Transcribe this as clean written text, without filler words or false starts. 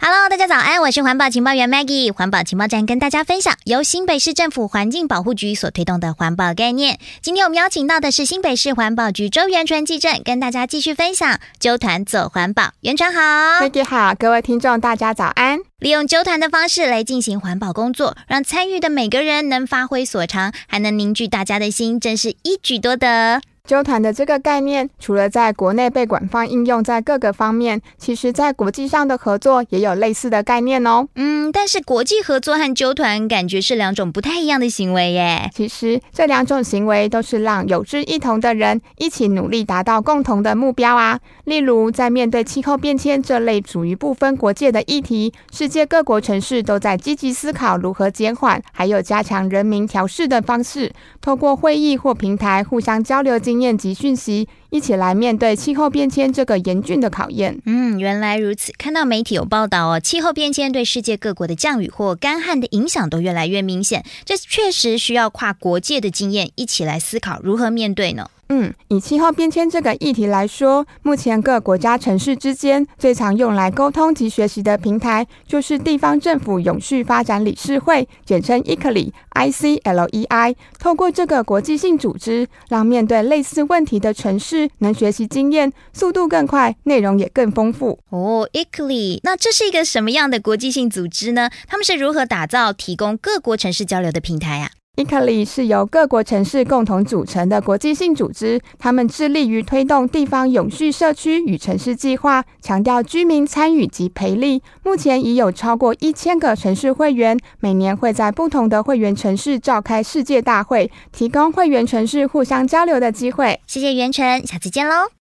Hello， 大家早安，我是环保情报员 Maggie。环保情报站跟大家分享由新北市政府环境保护局所推动的环保概念。今天我们邀请到的是新北市环保局周元纯技正，跟大家继续分享揪团走环保。元纯好。 Maggie 好，各位听众大家早安。 利用揪团的方式来进行环保工作，让参与的每个人能发挥所长，还能凝聚大家的心，真是一举多得。 揪团的这个概念，除了在国内被广泛应用在各个方面，其实在国际上的合作也有类似的概念哦。 但是国际合作和揪团感觉是两种不太一样的行为耶。 其实这两种行为都是让有志一同的人一起努力达到共同的目标啊。例如在面对气候变迁这类属于不分国界的议题，世界各国城市都在积极思考如何减缓还有加强人民调适的方式，透过会议或平台互相交流经验及讯息，一起来面对气候变迁这个严峻的考验。 原来如此。看到媒体有报道气候变迁对世界各国的降雨或干旱的影响都越来越明显，这确实需要跨国界的经验一起来思考如何面对呢？ 以气候变迁这个议题来说，目前各国家城市之间最常用来沟通及学习的平台，就是地方政府永续发展理事会，简称 ICLEI。透过这个国际性组织，让面对类似问题的城市能学习经验，速度更快，内容也更丰富。 ICLEI， 那这是一个什么样的国际性组织呢？他们是如何打造提供各国城市交流的平台啊 ICLEI 是由各国城市共同组成的国际性组织，他们致力于推动地方永续社区与城市计划，强调居民参与及培力。目前已有超过1000个城市会员，每年会在不同的会员城市召开世界大会，提供会员城市互相交流的机会。 谢谢元纯，下次见喽。